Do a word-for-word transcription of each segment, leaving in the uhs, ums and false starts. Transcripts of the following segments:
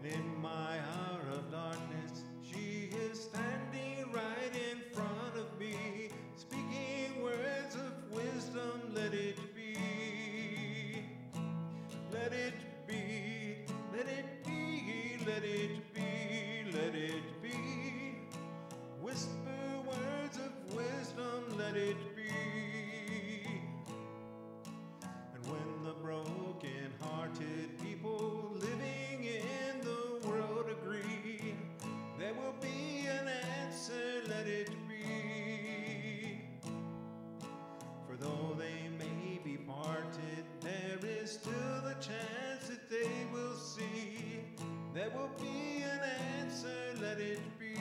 And in my hour of darkness, she is standing right in front of me, speaking words of wisdom. Let it be, let it be, let it be, let it be, let it be. Whisper words of wisdom, let it be. And when the broken-hearted people living in the world agree, there will be an answer, let it be. For though they may be parted, there is still a chance that they will see. There will be an answer, let it be.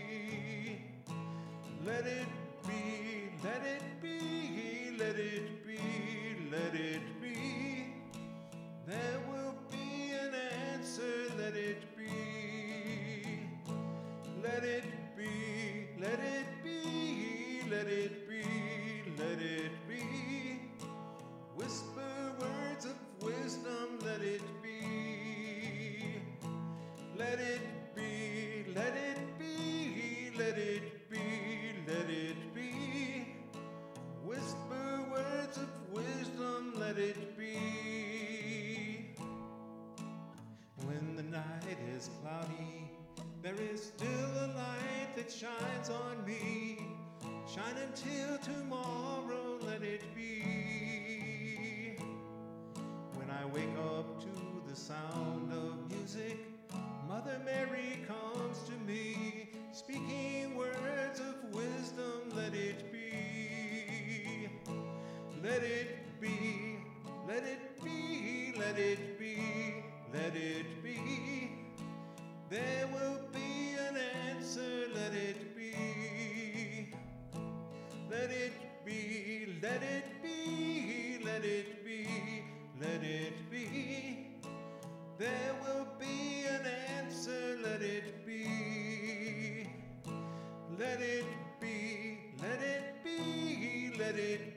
Let it be, let it be, let it be, let it be. There will be an answer, let it be. Let it be, let it be, let it be, let it be. Whisper words of wisdom, let it be. Let it be, let it be, let it be, let it be. Whisper words of wisdom, let it be. When the night is cloudy, there is still a light that shines on me. Shine until tomorrow, let it be. When I wake up to the sound of music, Mother Mary comes to me, speaking words of wisdom, let it be. Let it be, let it be, let it be, let it be. There will be an answer, let it be. Let it be, let it be, let it be, let it be. There will be an answer, let it be. Let it be, let it be, let it be.